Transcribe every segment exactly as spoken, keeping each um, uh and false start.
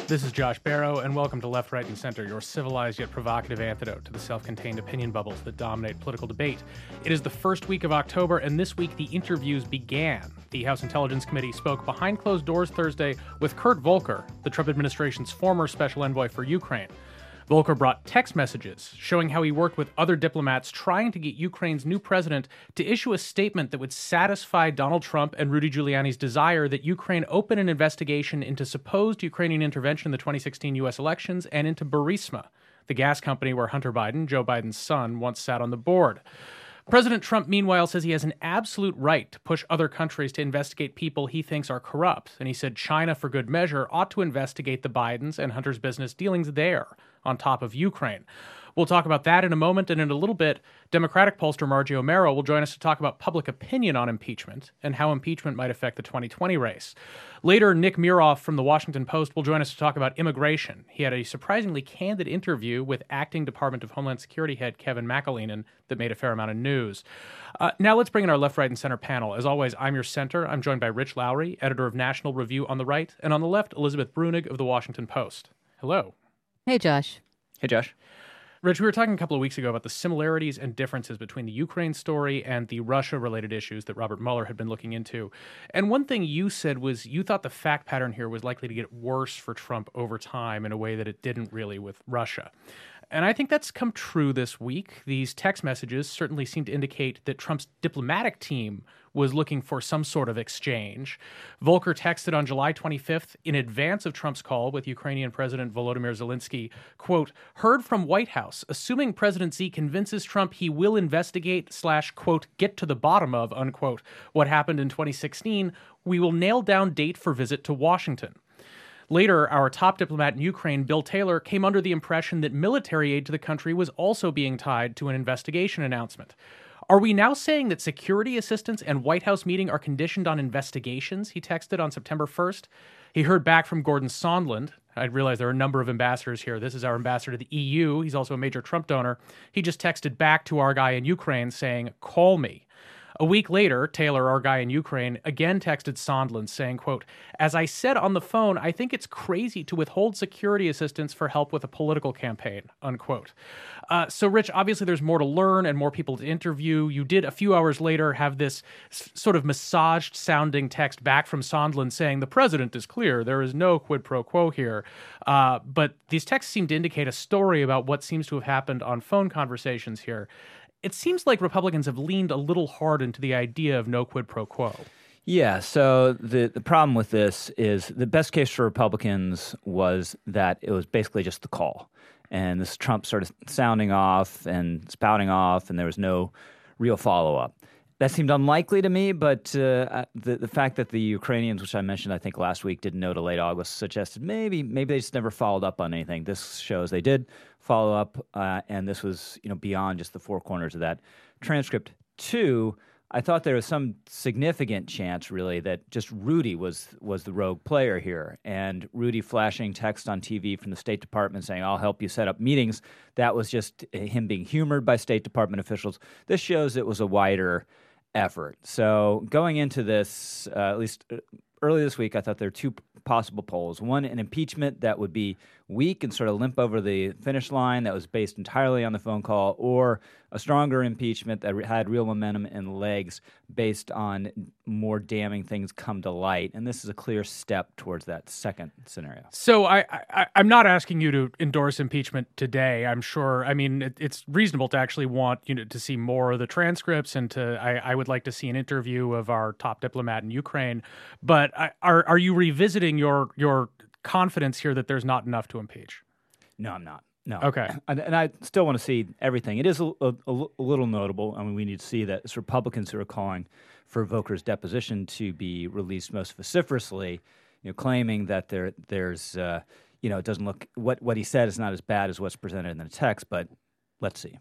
This is Josh Barrow, and welcome to Left, Right, and Center, your civilized yet provocative antidote to the self-contained opinion bubbles that dominate political debate. It is the first week of October, and this week the interviews began. The House Intelligence Committee spoke behind closed doors Thursday with Kurt Volker, the Trump administration's former special envoy for Ukraine. Volker brought text messages showing how he worked with other diplomats trying to get Ukraine's new president to issue a statement that would satisfy Donald Trump and Rudy Giuliani's desire that Ukraine open an investigation into supposed Ukrainian intervention in the twenty sixteen U S elections and into Burisma, the gas company where Hunter Biden, Joe Biden's son, once sat on the board. President Trump, meanwhile, says he has an absolute right to push other countries to investigate people he thinks are corrupt. And he said China, for good measure, ought to investigate the Bidens and Hunter's business dealings there, on top of Ukraine. We'll talk about that in a moment, and in a little bit, Democratic pollster Margie O'Mara will join us to talk about public opinion on impeachment and how impeachment might affect the twenty twenty race. Later, Nick Miroff from The Washington Post will join us to talk about immigration. He had a surprisingly candid interview with acting Department of Homeland Security head Kevin McAleenan that made a fair amount of news. Uh, now let's bring in our Left, Right, and Center panel. As always, I'm your center. I'm joined by Rich Lowry, editor of National Review on the right, and on the left, Elizabeth Brunig of The Washington Post. Hello. Hey, Josh. Hey, Josh. Rich, we were talking a couple of weeks ago about the similarities and differences between the Ukraine story and the Russia-related issues that Robert Mueller had been looking into. And one thing you said was you thought the fact pattern here was likely to get worse for Trump over time in a way that it didn't really with Russia. And I think that's come true this week. These text messages certainly seem to indicate that Trump's diplomatic team was looking for some sort of exchange. Volker texted on July twenty-fifth, in advance of Trump's call with Ukrainian President Volodymyr Zelensky, quote, heard from White House, assuming President Z convinces Trump he will investigate slash, quote, get to the bottom of, unquote, what happened in twenty sixteen, we will nail down date for visit to Washington. Later, our top diplomat in Ukraine, Bill Taylor, came under the impression that military aid to the country was also being tied to an investigation announcement. Are we now saying that security assistance and White House meeting are conditioned on investigations? He texted on September first. He heard back from Gordon Sondland. I realize there are a number of ambassadors here. This is our ambassador to the E U. He's also a major Trump donor. He just texted back to our guy in Ukraine saying, call me. A week later, Taylor, our guy in Ukraine, again texted Sondland saying, quote, as I said on the phone, I think it's crazy to withhold security assistance for help with a political campaign, unquote. Uh, so, Rich, obviously there's more to learn and more people to interview. You did, a few hours later, have this s- sort of massaged-sounding text back from Sondland saying, the president is clear, there is no quid pro quo here. Uh, but these texts seem to indicate a story about what seems to have happened on phone conversations here. It seems like Republicans have leaned a little hard into the idea of no quid pro quo. Yeah, so the, the problem with this is the best case for Republicans was that it was basically just the call. And this Trump sort of sounding off and spouting off, and there was no real follow-up. That seemed unlikely to me, but uh, the, the fact that the Ukrainians, which I mentioned I think last week, didn't know to late August, suggested maybe maybe they just never followed up on anything. This shows they did follow up, uh, and this was you know beyond just the four corners of that transcript. Two, I thought there was some significant chance, really, that just Rudy was was the rogue player here. And Rudy flashing text on T V from the State Department saying, I'll help you set up meetings, that was just him being humored by State Department officials. This shows it was a wider effort. So going into this, uh, at least early this week, I thought there were two possible polls. One, an impeachment that would be weak and sort of limp over the finish line that was based entirely on the phone call, or a stronger impeachment that had real momentum and legs based on more damning things come to light. And this is a clear step towards that second scenario. So I, I, I'm not asking you to endorse impeachment today. I'm sure, I mean, it, it's reasonable to actually want you know to see more of the transcripts, and to I, I would like to see an interview of our top diplomat in Ukraine. But I, are are you revisiting your your confidence here that there's not enough to impeach? No, I'm not. No. Okay. And, and I still want to see everything. It is a, a, a little notable. I mean, we need to see that it's Republicans who are calling for Volker's deposition to be released most vociferously, you know, claiming that there there's, uh, you know, it doesn't look, what, what he said is not as bad as what's presented in the text, but let's see.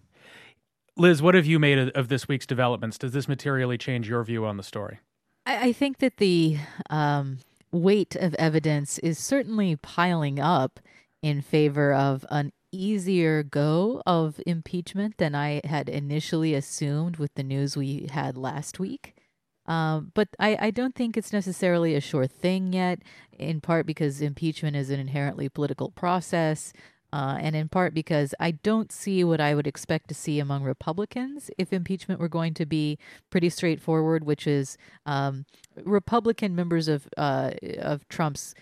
Liz, what have you made of, of this week's developments? Does this materially change your view on the story? I, I think that the um, weight of evidence is certainly piling up in favor of an easier go of impeachment than I had initially assumed with the news we had last week. Um, but I, I don't think it's necessarily a sure thing yet, in part because impeachment is an inherently political process. Uh, and in part because I don't see what I would expect to see among Republicans if impeachment were going to be pretty straightforward, which is um, Republican members of uh, of Trump's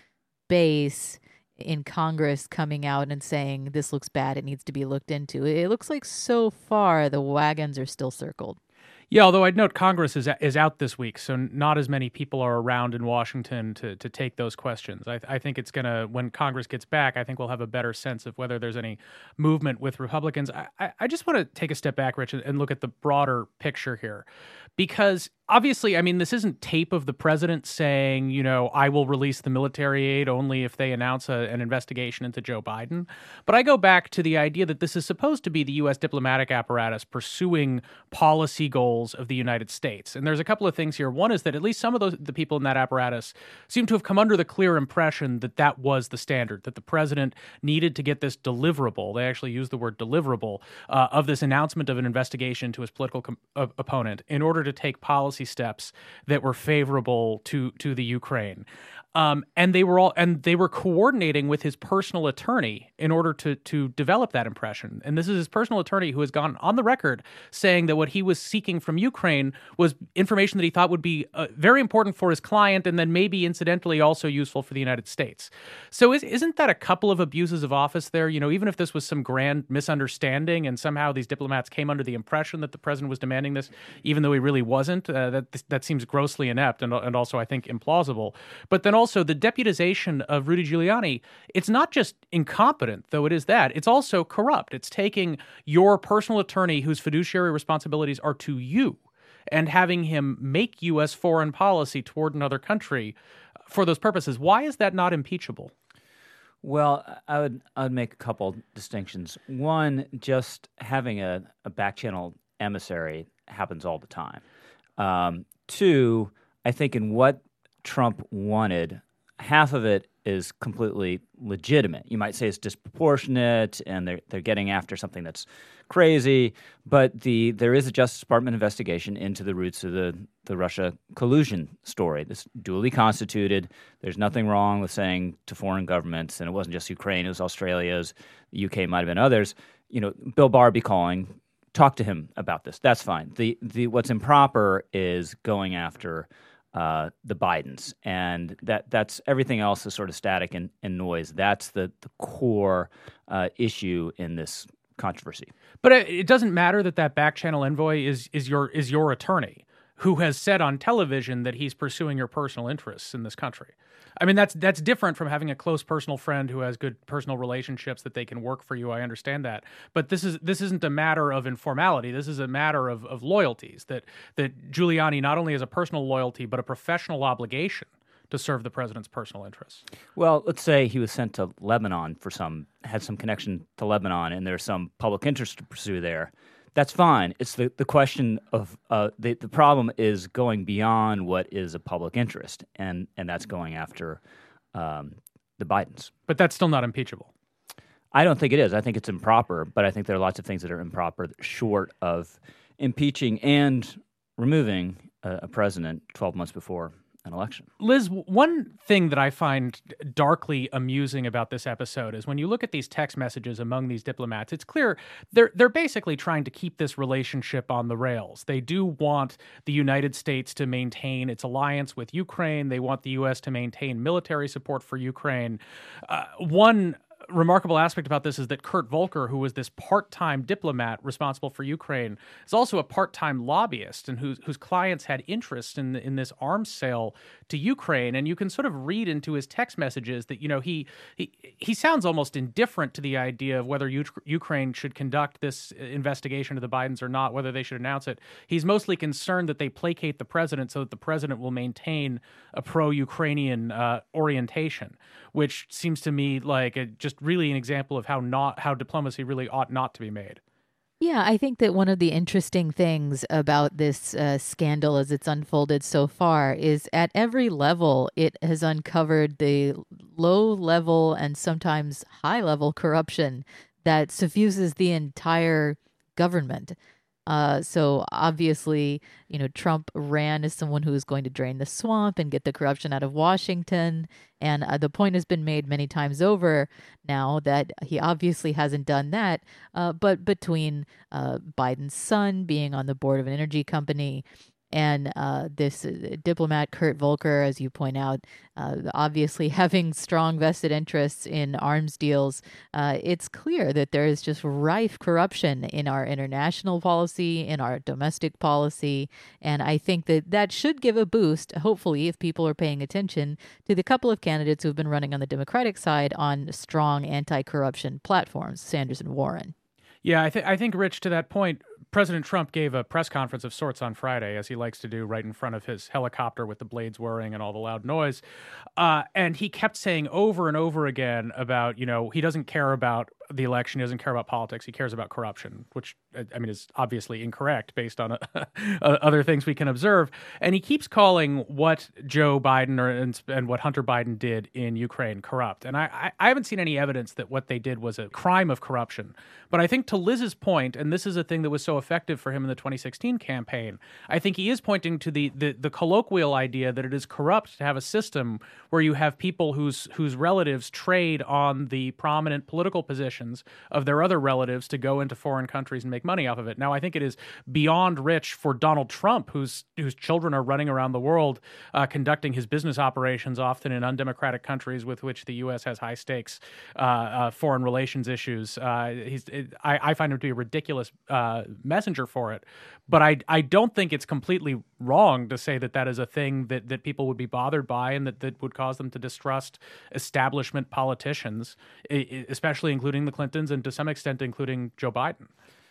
base in Congress coming out and saying this looks bad, it needs to be looked into. It looks like so far the wagons are still circled. Yeah, although I'd note Congress is is out this week, so not as many people are around in Washington to to take those questions. I, I think it's going to, when Congress gets back, I think we'll have a better sense of whether there's any movement with Republicans. I, I, I just want to take a step back, Rich, and look at the broader picture here. Because obviously, I mean, this isn't tape of the president saying, you know, I will release the military aid only if they announce a, an investigation into Joe Biden. But I go back to the idea that this is supposed to be the U S diplomatic apparatus pursuing policy goals of the United States. And there's a couple of things here. One is that at least some of those the people in that apparatus seem to have come under the clear impression that that was the standard, that the president needed to get this deliverable. They actually use the word deliverable uh, of this announcement of an investigation to his political com- uh, opponent in order to take policy steps that were favorable to to the Ukraine. Um, and they were all and they were coordinating with his personal attorney in order to to develop that impression. And this is his personal attorney who has gone on the record saying that what he was seeking from Ukraine was information that he thought would be uh, very important for his client, and then maybe incidentally also useful for the United States. So is, isn't that a couple of abuses of office there? You know, even if this was some grand misunderstanding and somehow these diplomats came under the impression that the president was demanding this, even though he really wasn't, uh, that that seems grossly inept and and also I think implausible. But then also the deputization of Rudy Giuliani, it's not just incompetent, though it is that, it's also corrupt. It's taking your personal attorney whose fiduciary responsibilities are to you and having him make U S foreign policy toward another country for those purposes. Why is that not impeachable? Well, I would I would make a couple distinctions. One, just having a, a back channel emissary happens all the time. Um, two, I think in what Trump wanted, half of it is completely legitimate. You might say it's disproportionate and they're they're getting after something that's crazy, but the there is a Justice Department investigation into the roots of the, the Russia collusion story. This duly constituted. There's nothing wrong with saying to foreign governments, and it wasn't just Ukraine, it was Australia's, the U K might have been others, you know, Bill Barr be calling, talk to him about this. That's fine. The the what's improper is going after Uh, the Bidens, and that that's everything else is sort of static and, and noise. That's the, the core uh, issue in this controversy. But it, it doesn't matter that that back channel envoy is is your is your attorney who has said on television that he's pursuing your personal interests in this country. I mean, that's that's different from having a close personal friend who has good personal relationships that they can work for you. I understand that. But this is this isn't a matter of informality. This is a matter of, of loyalties, that that Giuliani not only has a personal loyalty, but a professional obligation to serve the president's personal interests. Well, let's say he was sent to Lebanon for some, had some connection to Lebanon, and there's some public interest to pursue there. That's fine. It's the, the question of uh, the the problem is going beyond what is a public interest, and and that's going after um, the Bidens. But that's still not impeachable. I don't think it is. I think it's improper, but I think there are lots of things that are improper short of impeaching and removing a, a president twelve months before an election. Liz, one thing that I find darkly amusing about this episode is when you look at these text messages among these diplomats, it's clear they're they're basically trying to keep this relationship on the rails. They do want the United States to maintain its alliance with Ukraine. They want the U S to maintain military support for Ukraine. Uh, one remarkable aspect about this is that Kurt Volker, who was this part-time diplomat responsible for Ukraine, is also a part-time lobbyist and whose whose clients had interest in in this arms sale to Ukraine. And you can sort of read into his text messages that, you know, he he he sounds almost indifferent to the idea of whether U- Ukraine should conduct this investigation of the Bidens or not, whether they should announce it. He's mostly concerned that they placate the president so that the president will maintain a pro-Ukrainian uh, orientation, which seems to me like a, just really an example of how not how diplomacy really ought not to be made. Yeah, I think that one of the interesting things about this uh, scandal as it's unfolded so far is at every level, it has uncovered the low level and sometimes high level corruption that suffuses the entire government. Uh, so obviously, you know, Trump ran as someone who was going to drain the swamp and get the corruption out of Washington. And uh, the point has been made many times over now that he obviously hasn't done that. Uh, but between uh, Biden's son being on the board of an energy company and uh, this uh, diplomat, Kurt Volker, as you point out, uh, obviously having strong vested interests in arms deals, uh, it's clear that there is just rife corruption in our international policy, in our domestic policy. And I think that that should give a boost, hopefully, if people are paying attention, to the couple of candidates who have been running on the Democratic side on strong anti-corruption platforms, Sanders and Warren. Yeah, I, th- I think, Rich, to that point, President Trump gave a press conference of sorts on Friday, as he likes to do, right in front of his helicopter with the blades whirring and all the loud noise. Uh, and he kept saying over and over again about, you know, he doesn't care about the election, he doesn't care about politics, he cares about corruption, which, I mean, is obviously incorrect based on uh, other things we can observe. And he keeps calling what Joe Biden or, and, and what Hunter Biden did in Ukraine corrupt. And I, I, I haven't seen any evidence that what they did was a crime of corruption. But I think to Liz's point, and this is a thing that was so effective for him in the twenty sixteen campaign, I think he is pointing to the, the, the colloquial idea that it is corrupt to have a system where you have people whose whose relatives trade on the prominent political positions of their other relatives to go into foreign countries and make money off of it. Now, I think it is beyond rich for Donald Trump, whose whose children are running around the world, uh, conducting his business operations often in undemocratic countries with which the U S has high stakes uh, uh, foreign relations issues. Uh, he's, it, I, I find him to be a ridiculous uh, messenger for it. But I, I don't think it's completely wrong to say that that is a thing that, that people would be bothered by and that, that would cause them to distrust establishment politicians, especially including the Clintons and to some extent including Joe Biden.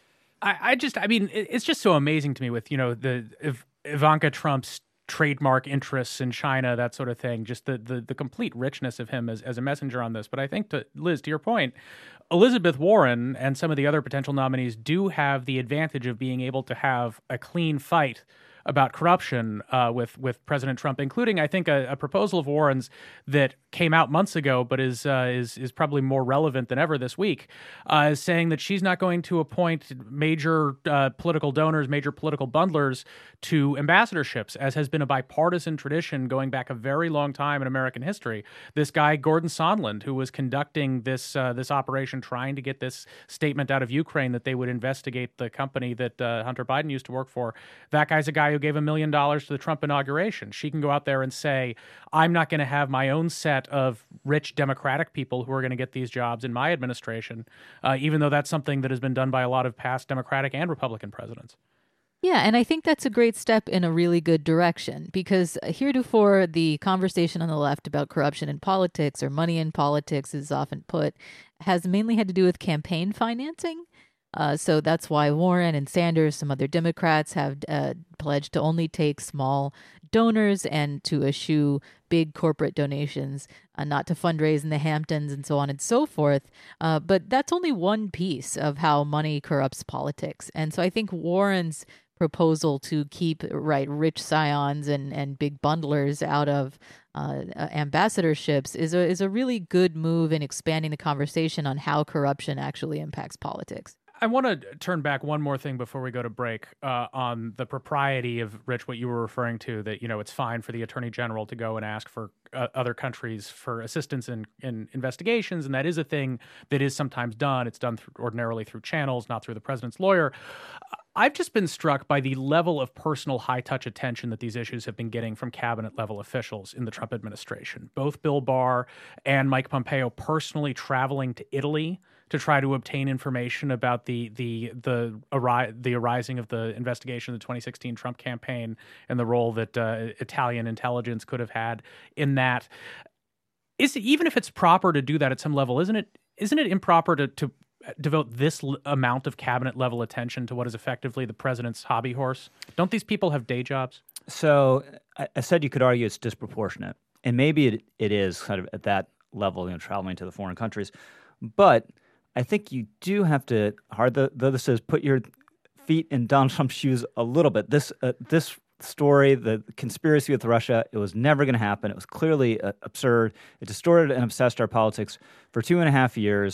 I, I just, I mean, it's just so amazing to me with, you know, the if Ivanka Trump's trademark interests in China, that sort of thing, just the, the, the complete richness of him as, as a messenger on this. But I think, to Liz, to your point, Elizabeth Warren and some of the other potential nominees do have the advantage of being able to have a clean fight about corruption uh, with with President Trump, including, I think, a, a proposal of Warren's that came out months ago, but is uh, is is probably more relevant than ever this week, uh, is saying that she's not going to appoint major uh, political donors, major political bundlers to ambassadorships, as has been a bipartisan tradition going back a very long time in American history. This guy, Gordon Sondland, who was conducting this uh, this operation, trying to get this statement out of Ukraine that they would investigate the company that uh, Hunter Biden used to work for, that guy's a guy who gave a million dollars to the Trump inauguration. She can go out there and say, I'm not going to have my own set of rich Democratic people who are going to get these jobs in my administration, uh, even though that's something that has been done by a lot of past Democratic and Republican presidents. Yeah, and I think that's a great step in a really good direction, because heretofore the conversation on the left about corruption in politics, or money in politics is often put, has mainly had to do with campaign financing. Uh, so that's why Warren and Sanders, some other Democrats, have uh, pledged to only take small donors and to eschew big corporate donations, uh, not to fundraise in the Hamptons and so on and so forth. Uh, but that's only one piece of how money corrupts politics. And so I think Warren's proposal to keep right rich scions and, and big bundlers out of uh, ambassadorships is a is a really good move in expanding the conversation on how corruption actually impacts politics. I want to turn back one more thing before we go to break uh, on the propriety of, Rich, what you were referring to, that, you know, it's fine for the Attorney General to go and ask for uh, other countries for assistance in, in investigations, and that is a thing that is sometimes done. It's done through, ordinarily through channels, not through the president's lawyer. I've just been struck by the level of personal high-touch attention that these issues have been getting from cabinet-level officials in the Trump administration. Both Bill Barr and Mike Pompeo personally traveling to Italy to try to obtain information about the the the, ari- the arising of the investigation of the twenty sixteen Trump campaign and the role that uh, Italian intelligence could have had in that. Is even if it's proper to do that at some level, isn't it isn't it improper to to devote this l- amount of cabinet level attention to what is effectively the president's hobby horse? Don't these people have day jobs? So I, I said you could argue it's disproportionate, and maybe it it is kind of at that level, you know, traveling to the foreign countries, but I think you do have to, hard though this is, put your feet in Donald Trump's shoes a little bit. This uh, this story, the conspiracy with Russia, it was never going to happen. It was clearly uh, absurd. It distorted and obsessed our politics for two and a half years.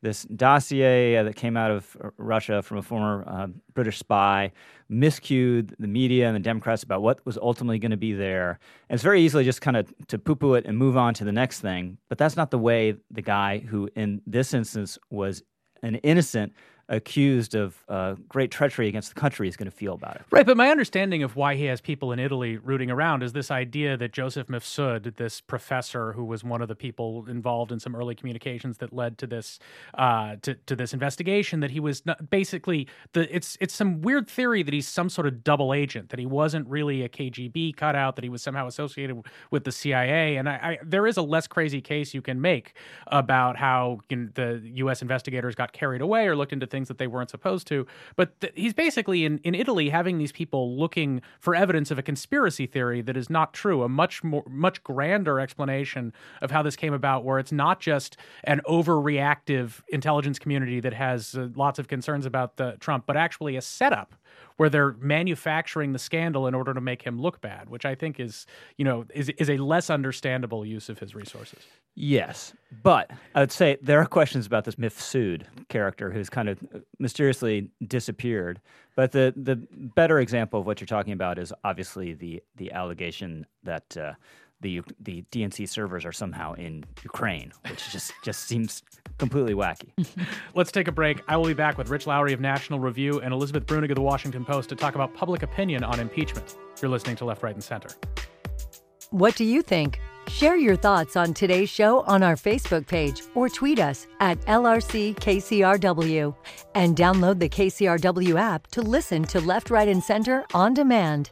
this dossier uh, that came out of uh, Russia from a former uh, British spy miscued the media and the Democrats about what was ultimately going to be there. And it's very easily just kind of to poo-poo it and move on to the next thing. But that's not the way the guy who, in this instance, was an innocent accused of uh, great treachery against the country is going to feel about it. Right, but my understanding of why he has people in Italy rooting around is this idea that Joseph Mifsud, this professor who was one of the people involved in some early communications that led to this uh, to, to this investigation, that he was not, basically the it's it's some weird theory that he's some sort of double agent, that he wasn't really a K G B cutout, that he was somehow associated with the C I A. And I, I, there is a less crazy case you can make about how you know, the U S investigators got carried away or looked into things that they weren't supposed to. But th- he's basically in, in Italy having these people looking for evidence of a conspiracy theory that is not true, a much more, much grander explanation of how this came about, where it's not just an overreactive intelligence community that has uh, lots of concerns about the Trump, but actually a setup where they're manufacturing the scandal in order to make him look bad, which I think is, you know, is is a less understandable use of his resources. Yes, but I would say there are questions about this Mifsud character who's kind of mysteriously disappeared. But the, the better example of what you're talking about is obviously the the allegation that uh, the the D N C servers are somehow in Ukraine, which just just seems completely wacky. Let's take a break. I will be back with Rich Lowry of National Review and Elizabeth Brunig of The Washington Post to talk about public opinion on impeachment. You're listening to Left, Right, and Center. What do you think? Share your thoughts on today's show on our Facebook page or tweet us at L R C K C R W and download the K C R W app to listen to Left, Right, and Center on demand.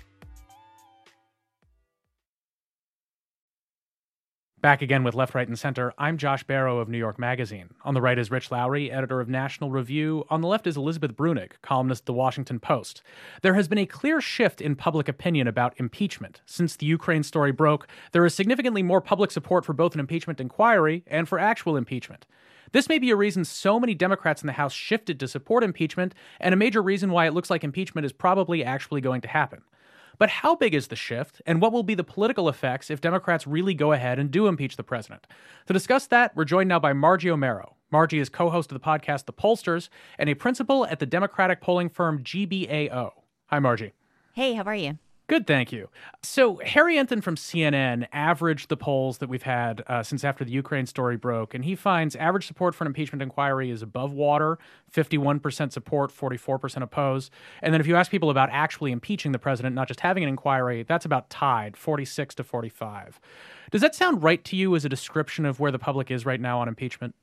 Back again with Left, Right, and Center. I'm Josh Barrow of New York Magazine. On the right is Rich Lowry, editor of National Review. On the left is Elizabeth Brunig, columnist at The Washington Post. There has been a clear shift in public opinion about impeachment. Since the Ukraine story broke, there is significantly more public support for both an impeachment inquiry and for actual impeachment. This may be a reason so many Democrats in the House shifted to support impeachment, and a major reason why it looks like impeachment is probably actually going to happen. But how big is the shift, and what will be the political effects if Democrats really go ahead and do impeach the president? To discuss that, we're joined now by Margie Omero. Margie is co-host of the podcast The Pollsters and a principal at the Democratic polling firm G B A O. Hi, Margie. Hey, how are you? Good, thank you. So Harry Enthon from C N N averaged the polls that we've had uh, since after the Ukraine story broke, and he finds average support for an impeachment inquiry is above water, fifty-one percent support, forty-four percent oppose. And then if you ask people about actually impeaching the president, not just having an inquiry, that's about tied, forty-six to forty-five. Does that sound right to you as a description of where the public is right now on impeachment?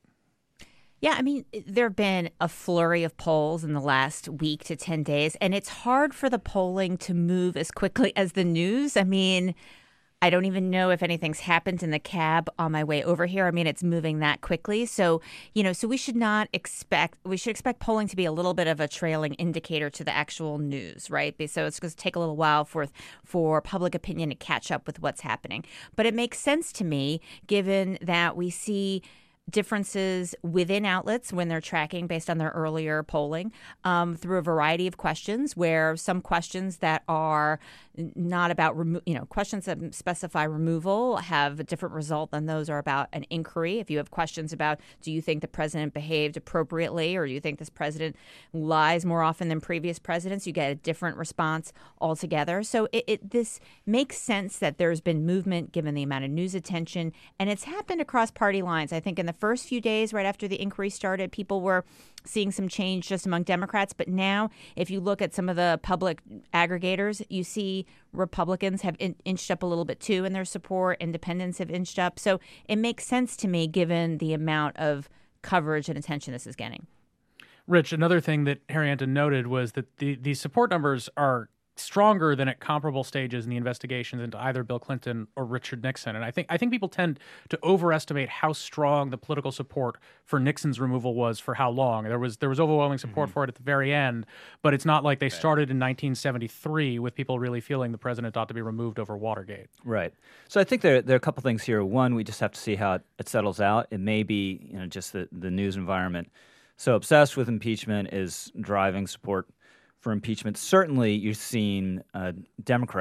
Yeah, I mean, there have been a flurry of polls in the last week to ten days, and it's hard for the polling to move as quickly as the news. I mean, I don't even know if anything's happened in the cab on my way over here. I mean, it's moving that quickly. So, you know, so we should not expect, we should expect polling to be a little bit of a trailing indicator to the actual news, right? So it's going to take a little while for, for public opinion to catch up with what's happening. But it makes sense to me, given that we see differences within outlets when they're tracking based on their earlier polling um, through a variety of questions, where some questions that are not about, remo- you know, questions that specify removal have a different result than those are about an inquiry. If you have questions about, do you think the president behaved appropriately, or do you think this president lies more often than previous presidents, you get a different response altogether. So it, it this makes sense that there's been movement given the amount of news attention, and it's happened across party lines. I think in the first few days right after the inquiry started, people were seeing some change just among Democrats. But now, if you look at some of the public aggregators, you see Republicans have in- inched up a little bit too in their support. Independents have inched up. So it makes sense to me, given the amount of coverage and attention this is getting. Rich, another thing that Harry Enthon noted was that the, the support numbers are stronger than at comparable stages in the investigations into either Bill Clinton or Richard Nixon. And I think I think people tend to overestimate how strong the political support for Nixon's removal was for how long. There was there was overwhelming support mm-hmm. for it at the very end, but it's not like they right. started in nineteen seventy-three with people really feeling the president ought to be removed over Watergate. Right. So I think there, there are a couple things here. One, we just have to see how it, it settles out. It may be, you know, just the, the news environment so obsessed with impeachment is driving support for impeachment. Certainly, you've seen a Democrat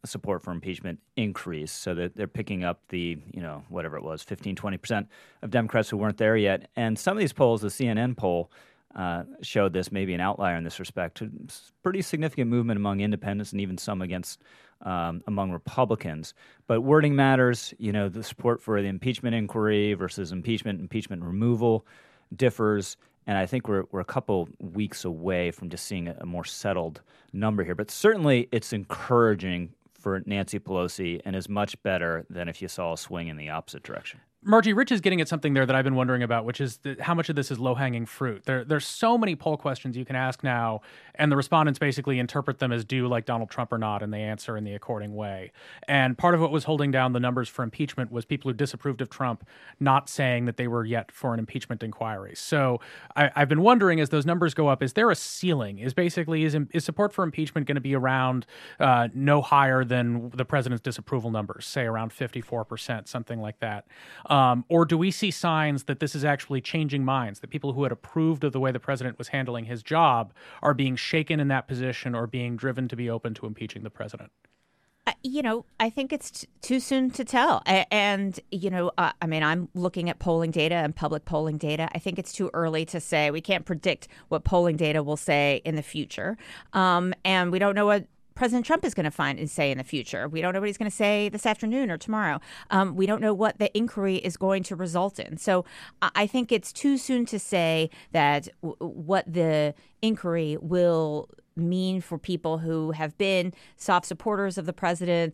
support for impeachment increase, so that they're picking up the, you know, whatever it was, fifteen, twenty percent of Democrats who weren't there yet. And some of these polls, the C N N poll, uh, showed this, maybe an outlier in this respect, pretty significant movement among independents and even some against um, among Republicans. But wording matters. You know, the support for the impeachment inquiry versus impeachment, impeachment removal differs. And I think we're we're a couple weeks away from just seeing a, a more settled number here. But certainly it's encouraging for Nancy Pelosi and is much better than if you saw a swing in the opposite direction. Margie, Rich is getting at something there that I've been wondering about, which is the, how much of this is low-hanging fruit. There, there's so many poll questions you can ask now, and the respondents basically interpret them as do like Donald Trump or not, and they answer in the according way. And part of what was holding down the numbers for impeachment was people who disapproved of Trump not saying that they were yet for an impeachment inquiry. So I, I've been wondering, as those numbers go up, is there a ceiling? Is basically, is, is support for impeachment going to be around uh, no higher than the president's disapproval numbers, say around fifty-four percent, something like that? Um, or do we see signs that this is actually changing minds, that people who had approved of the way the president was handling his job are being shaken in that position or being driven to be open to impeaching the president? Uh, you know, I think it's t- too soon to tell. A- and, you know, uh, I mean, I'm looking at polling data and public polling data. I think it's too early to say. We can't predict what polling data will say in the future. Um, and we don't know what President Trump is going to find and say in the future. We don't know what he's going to say this afternoon or tomorrow. Um, we don't know what the inquiry is going to result in. So I think it's too soon to say that w- what the inquiry will mean for people who have been soft supporters of the president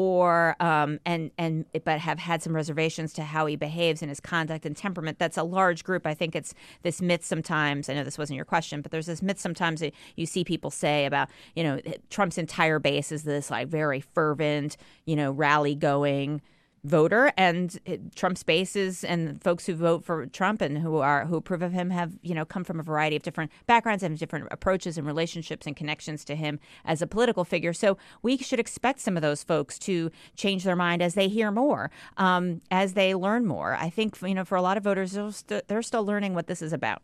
or um, and and but have had some reservations to how he behaves in his conduct and temperament. That's a large group. I think it's this myth sometimes. I know this wasn't your question, but there's this myth sometimes that you see people say about, you know, Trump's entire base is this like very fervent, you know, rally going voter, and Trump's bases and folks who vote for Trump and who are who approve of him have, you know, come from a variety of different backgrounds and different approaches and relationships and connections to him as a political figure. So we should expect some of those folks to change their mind as they hear more, um, as they learn more. I think, you know, for a lot of voters, they're, st- they're still learning what this is about.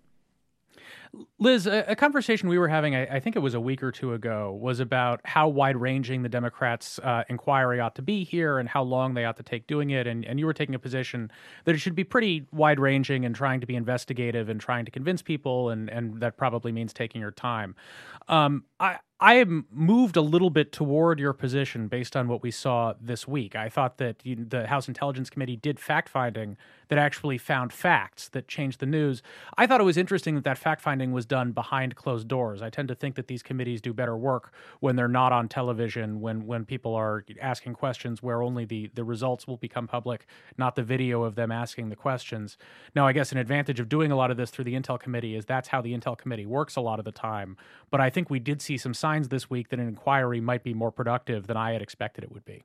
Liz, a, a conversation we were having, I, I think it was a week or two ago, was about how wide-ranging the Democrats' uh, inquiry ought to be here and how long they ought to take doing it. And, and you were taking a position that it should be pretty wide-ranging and trying to be investigative and trying to convince people, and, and that probably means taking your time. Um, I, I am moved a little bit toward your position based on what we saw this week. I thought that you, the House Intelligence Committee did fact-finding that actually found facts that changed the news. I thought it was interesting that that fact-finding was done behind closed doors. I tend to think that these committees do better work when they're not on television, when when people are asking questions where only the, the results will become public, not the video of them asking the questions. Now, I guess an advantage of doing a lot of this through the Intel Committee is that's how the Intel Committee works a lot of the time. But I think we did see some signs this week that an inquiry might be more productive than I had expected it would be.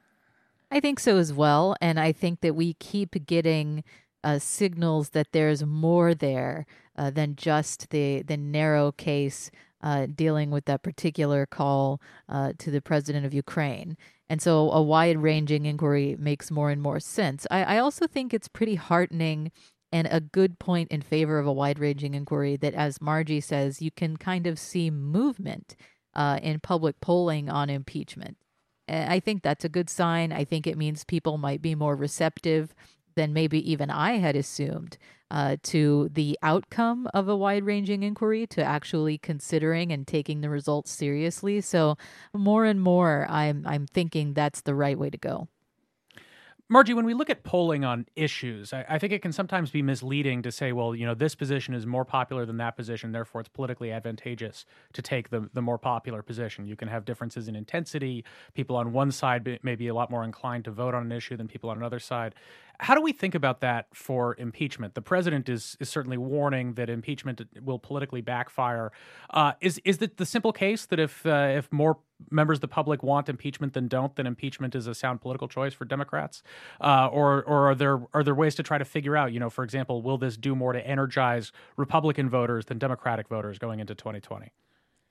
I think so as well. And I think that we keep getting uh, signals that there's more there uh, than just the, the narrow case uh, dealing with that particular call uh, to the president of Ukraine. And so a wide-ranging inquiry makes more and more sense. I, I also think it's pretty heartening and a good point in favor of a wide-ranging inquiry that, as Margie says, you can kind of see movement uh, in public polling on impeachment. I think that's a good sign. I think it means people might be more receptive than maybe even I had assumed uh, to the outcome of a wide-ranging inquiry, to actually considering and taking the results seriously. So more and more, I'm I'm thinking that's the right way to go. Margie, when we look at polling on issues, I, I think it can sometimes be misleading to say, well, you know, this position is more popular than that position, therefore it's politically advantageous to take the, the more popular position. You can have differences in intensity. People on one side may be a lot more inclined to vote on an issue than people on another side. How do we think about that for impeachment? The president is is certainly warning that impeachment will politically backfire. Uh, is is it the simple case that if uh, if more members of the public want impeachment than don't, then impeachment is a sound political choice for Democrats? Uh, or or are there are there ways to try to figure out, you know, for example, will this do more to energize Republican voters than Democratic voters going into twenty twenty?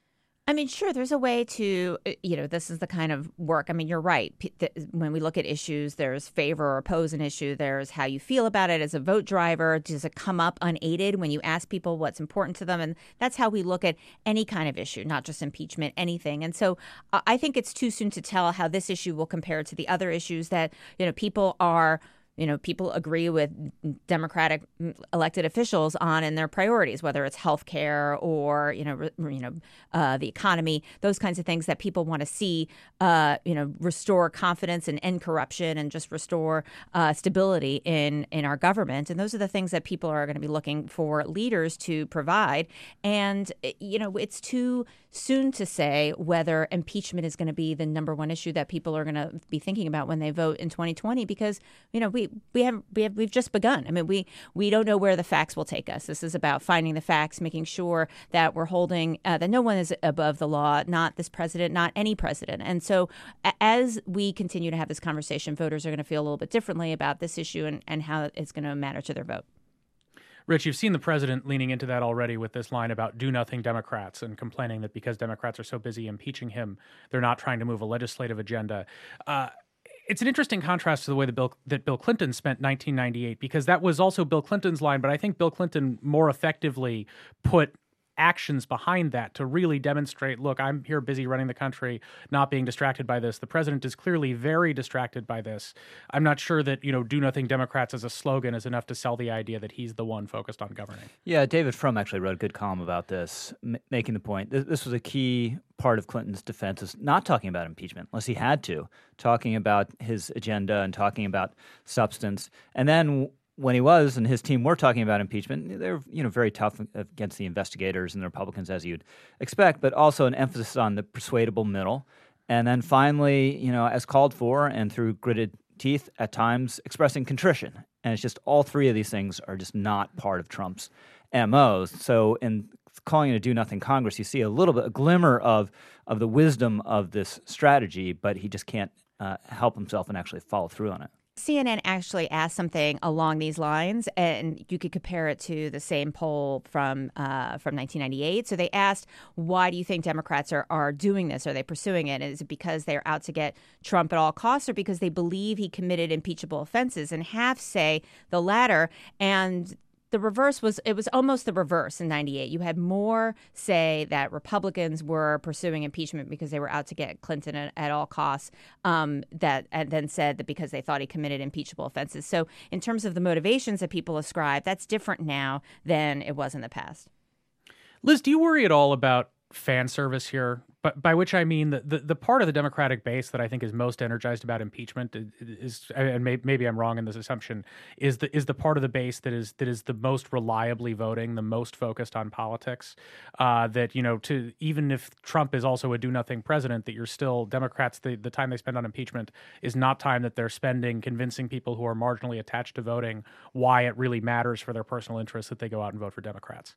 I mean, sure, there's a way to, uh, you know, this is the kind of work. I mean, you're right. P- th- When we look at issues, there's favor or oppose an issue. There's how you feel about it as a vote driver. Does it come up unaided when you ask people what's important to them? And that's how we look at any kind of issue, not just impeachment, anything. And so uh, I think it's too soon to tell how this issue will compare to the other issues that, you know, people are you know, people agree with Democratic elected officials on in their priorities, whether it's health care or, you know, re, you know, uh, the economy, those kinds of things that people want to see, uh, you know, restore confidence and end corruption and just restore uh, stability in, in our government. And those are the things that people are going to be looking for leaders to provide. And, you know, it's too soon to say whether impeachment is going to be the number one issue that people are going to be thinking about when they vote in twenty twenty, because, you know, we we have we have we've just begun. I mean, we we don't know where the facts will take us. This is about finding the facts, making sure that we're holding uh, that no one is above the law, not this president, not any president. And so a- as we continue to have this conversation, voters are going to feel a little bit differently about this issue and, and how it's going to matter to their vote. Rich, you've seen the president leaning into that already with this line about do-nothing Democrats and complaining that because Democrats are so busy impeaching him, they're not trying to move a legislative agenda. Uh, it's an interesting contrast to the way that Bill, that Bill Clinton spent nineteen ninety-eight, because that was also Bill Clinton's line, but I think Bill Clinton more effectively put actions behind that to really demonstrate, look, I'm here busy running the country, not being distracted by this. The president is clearly very distracted by this. I'm not sure that, you know, do nothing Democrats as a slogan is enough to sell the idea that he's the one focused on governing. Yeah, David Frum actually wrote a good column about this, m- making the point. Th- this was a key part of Clinton's defense, is not talking about impeachment unless he had to, talking about his agenda and talking about substance. And then when he was and his team were talking about impeachment, they're, you know, very tough against the investigators and the Republicans, as you'd expect, but also an emphasis on the persuadable middle. And then finally, you know, as called for and through gritted teeth at times, expressing contrition. And it's just all three of these things are just not part of Trump's M Os. So in calling it a do-nothing Congress, you see a little bit, a glimmer of, of the wisdom of this strategy, but he just can't uh, help himself and actually follow through on it. C N N actually asked something along these lines, and you could compare it to the same poll from uh, from nineteen ninety-eight. So they asked, why do you think Democrats are, are doing this? Are they pursuing it? Is it because they're out to get Trump at all costs, or because they believe he committed impeachable offenses? And half say the latter. And the reverse was, it was almost the reverse in ninety-eight. You had more say that Republicans were pursuing impeachment because they were out to get Clinton at, at all costs, um, that and then said that because they thought he committed impeachable offenses. So in terms of the motivations that people ascribe, that's different now than it was in the past. Liz, do you worry at all about fan service here? But by which I mean the, the, the part of the Democratic base that I think is most energized about impeachment is, and may, maybe I'm wrong in this assumption, is the is the part of the base that is that is the most reliably voting, the most focused on politics. Uh, that, you know, to even if Trump is also a do-nothing president, that you're still Democrats. The, the time they spend on impeachment is not time that they're spending convincing people who are marginally attached to voting why it really matters for their personal interests that they go out and vote for Democrats.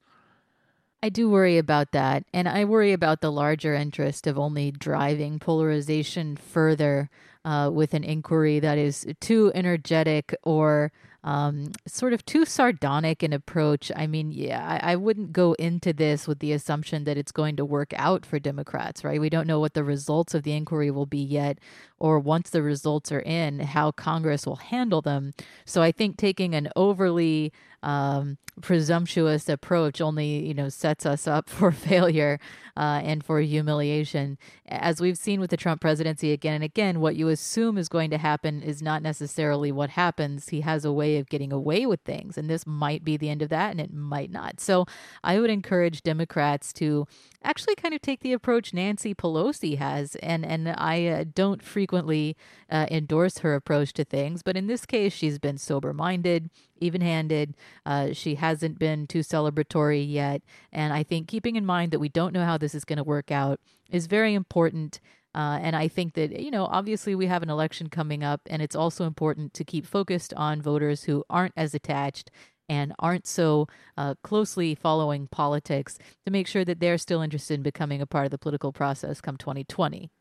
I do worry about that. And I worry about the larger interest of only driving polarization further uh, with an inquiry that is too energetic or um, sort of too sardonic in approach. I mean, yeah, I, I wouldn't go into this with the assumption that it's going to work out for Democrats, right? We don't know what the results of the inquiry will be yet, or once the results are in, how Congress will handle them. So I think taking an overly um, presumptuous approach only, you know, sets us up for failure uh, and for humiliation. As we've seen with the Trump presidency again and again, what you assume is going to happen is not necessarily what happens. He has a way of getting away with things, and this might be the end of that, and it might not. So I would encourage Democrats to actually kind of take the approach Nancy Pelosi has, and and I uh, don't frequently uh, endorse her approach to things, but in this case, she's been sober-minded, even-handed. Uh, she hasn't been too celebratory yet, and I think keeping in mind that we don't know how this is going to work out is very important. Uh, and I think that, you know, obviously we have an election coming up, and it's also important to keep focused on voters who aren't as attached and aren't so uh, closely following politics, to make sure that they're still interested in becoming a part of the political process come twenty twenty.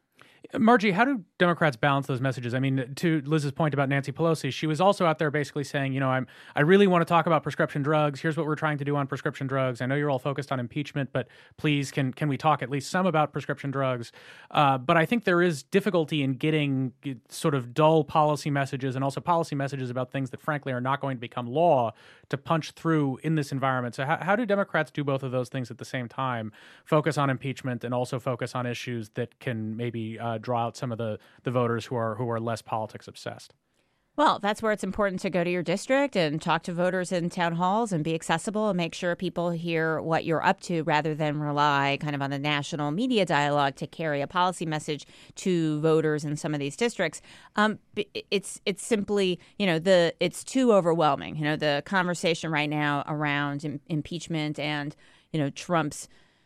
Margie, how do Democrats balance those messages? I mean, to Liz's point about Nancy Pelosi, she was also out there basically saying, you know, I'm I really want to talk about prescription drugs. Here's what we're trying to do on prescription drugs. I know you're all focused on impeachment, but please, can can we talk at least some about prescription drugs? Uh, but I think there is difficulty in getting sort of dull policy messages and also policy messages about things that, frankly, are not going to become law to punch through in this environment. So how, how do Democrats do both of those things at the same time? Focus on impeachment and also focus on issues that can maybe uh, draw out some of the, the voters who are who are less politics obsessed? Well, that's where it's important to go to your district and talk to voters in town halls and be accessible and make sure people hear what you're up to rather than rely kind of on the national media dialogue to carry a policy message to voters in some of these districts. Um, it's it's simply, you know, the it's too overwhelming. You know, the conversation right now around im- impeachment and, you know, Trump's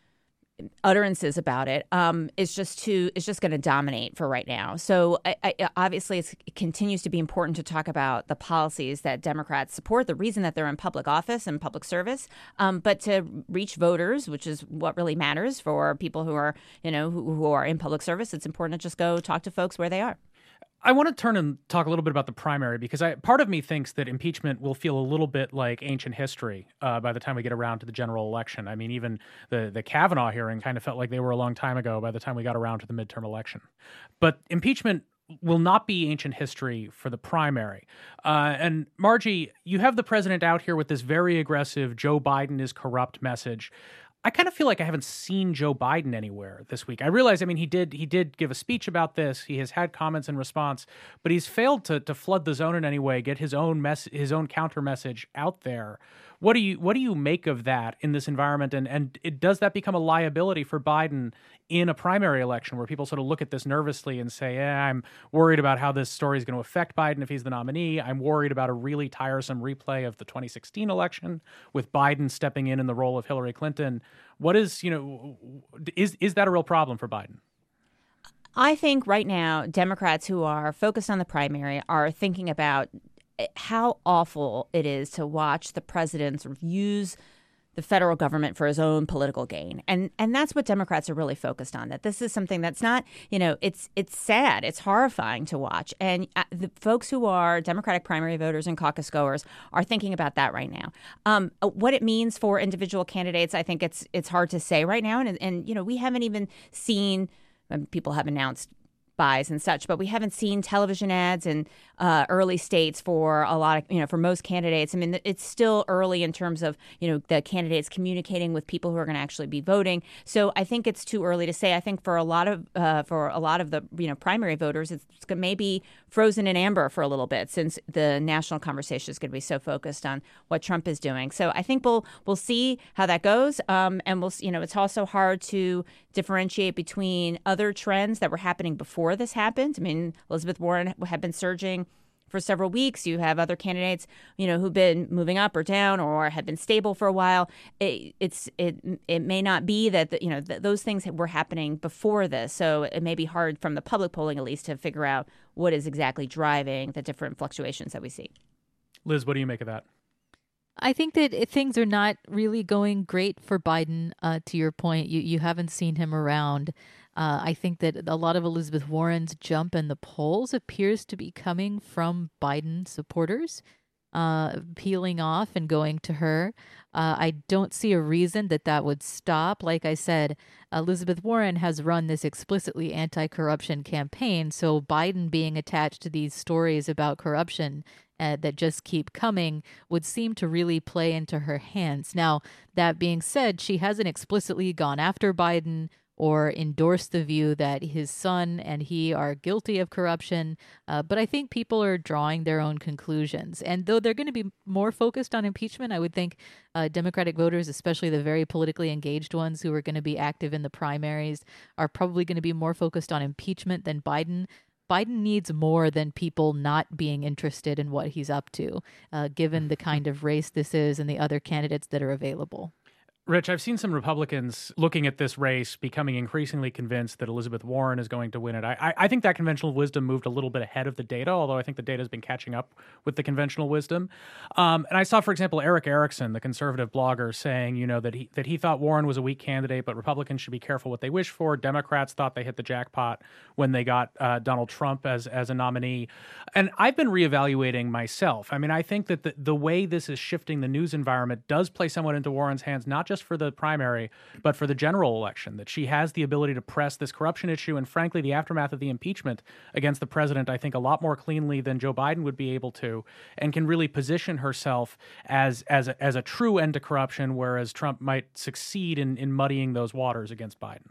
utterances about it um, is just too is just going to dominate for right now. So I, I, obviously it's, it continues to be important to talk about the policies that Democrats support, the reason that they're in public office and public service, um, but to reach voters, which is what really matters for people who are, you know, who, who are in public service. It's important to just go talk to folks where they are. I want to turn and talk a little bit about the primary because I, part of me thinks that impeachment will feel a little bit like ancient history uh, by the time we get around to the general election. I mean, even the, the Kavanaugh hearing kind of felt like they were a long time ago by the time we got around to the midterm election. But impeachment will not be ancient history for the primary. Uh, and Margie, you have the president out here with this very aggressive Joe Biden is corrupt message. I kind of feel like I haven't seen Joe Biden anywhere this week. I realize, I mean, he did he did give a speech about this. He has had comments in response, but he's failed to to flood the zone in any way, get his own mess, his own counter message out there. What do you what do you make of that in this environment? And and it, does that become a liability for Biden in a primary election where people sort of look at this nervously and say, yeah, I'm worried about how this story is going to affect Biden if he's the nominee. I'm worried about a really tiresome replay of the twenty sixteen election with Biden stepping in in the role of Hillary Clinton. What is, you know, is is that a real problem for Biden? I think right now, Democrats who are focused on the primary are thinking about how awful it is to watch the president sort of use the federal government for his own political gain. And and that's what Democrats are really focused on, that this is something that's not, you know, it's it's sad. It's horrifying to watch. And the folks who are Democratic primary voters and caucus goers are thinking about that right now. Um, what it means for individual candidates, I think it's it's hard to say right now. And, and you know, we haven't even seen, um, people have announced buys and such, but we haven't seen television ads in uh, early states for a lot of, you know, for most candidates. I mean, it's still early in terms of, you know, the candidates communicating with people who are going to actually be voting. So I think it's too early to say. I think for a lot of uh, for a lot of the, you know, primary voters, it's maybe frozen in amber for a little bit since the national conversation is going to be so focused on what Trump is doing. So I think we'll we'll see how that goes. Um, and we'll, you know, it's also hard to differentiate between other trends that were happening before this happened. I mean, Elizabeth Warren had been surging for several weeks. You have other candidates, you know, who've been moving up or down or had been stable for a while. It, it's it it may not be that the, you know th- those things were happening before this, so it may be hard from the public polling at least to figure out what is exactly driving the different fluctuations that we see. Liz, what do you make of that? I think that things are not really going great for Biden. Uh, to your point, you you haven't seen him around. Uh, I think that a lot of Elizabeth Warren's jump in the polls appears to be coming from Biden supporters, uh, peeling off and going to her. Uh, I don't see a reason that that would stop. Like I said, Elizabeth Warren has run this explicitly anti-corruption campaign, so Biden being attached to these stories about corruption Uh, that just keep coming would seem to really play into her hands. Now, that being said, she hasn't explicitly gone after Biden or endorsed the view that his son and he are guilty of corruption. Uh, but I think people are drawing their own conclusions. And though they're going to be more focused on impeachment, I would think uh, Democratic voters, especially the very politically engaged ones who are going to be active in the primaries, are probably going to be more focused on impeachment than Biden. Biden needs more than people not being interested in what he's up to, uh, given the kind of race this is and the other candidates that are available. Rich, I've seen some Republicans looking at this race becoming increasingly convinced that Elizabeth Warren is going to win it. I, I think that conventional wisdom moved a little bit ahead of the data, although I think the data has been catching up with the conventional wisdom. Um, and I saw, for example, Eric Erickson, the conservative blogger, saying, you know, that he that he thought Warren was a weak candidate, but Republicans should be careful what they wish for. Democrats thought they hit the jackpot when they got uh, Donald Trump as as a nominee. And I've been reevaluating myself. I mean, I think that the, the way this is shifting the news environment does play somewhat into Warren's hands, not just for the primary, but for the general election, that she has the ability to press this corruption issue and, frankly, the aftermath of the impeachment against the president, I think, a lot more cleanly than Joe Biden would be able to, and can really position herself as as a, as a true end to corruption, whereas Trump might succeed in, in muddying those waters against Biden.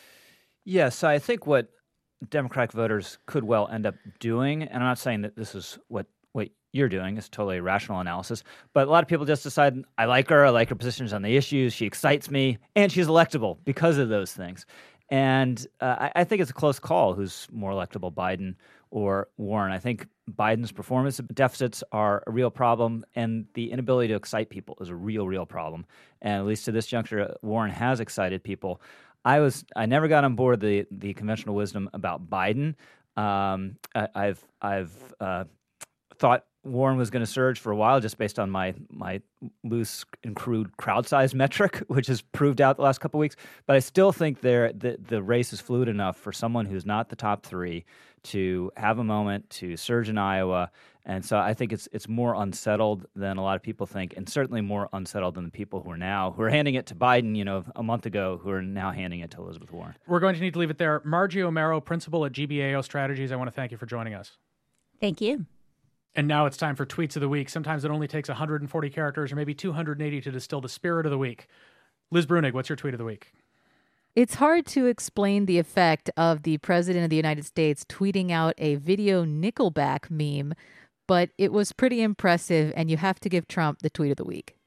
Yes, I think what Democratic voters could well end up doing, and I'm not saying that this is what what you're doing, is totally a rational analysis, but a lot of people just decide, I like her, I like her positions on the issues, she excites me, and she's electable because of those things. And uh, I, I think it's a close call who's more electable, Biden or Warren. I think Biden's performance deficits are a real problem, and the inability to excite people is a real, real problem. And at least to this juncture, Warren has excited people. I was I never got on board the the conventional wisdom about Biden. Um, I, I've I've uh, thought Warren was going to surge for a while just based on my my loose and crude crowd size metric, which has proved out the last couple of weeks. But I still think there the the race is fluid enough for someone who's not the top three to have a moment to surge in Iowa. And so I think it's it's more unsettled than a lot of people think, and certainly more unsettled than the people who are now who are handing it to Biden, you know, a month ago, who are now handing it to Elizabeth Warren. We're going to need to leave it there. Margie O'Maro, principal at G B A O Strategies, I want to thank you for joining us. Thank you. And now it's time for Tweets of the Week. Sometimes it only takes one hundred forty characters or maybe two hundred eighty to distill the spirit of the week. Liz Brunig, what's your tweet of the week? It's hard to explain the effect of the President of the United States tweeting out a video Nickelback meme, but it was pretty impressive, and you have to give Trump the tweet of the week.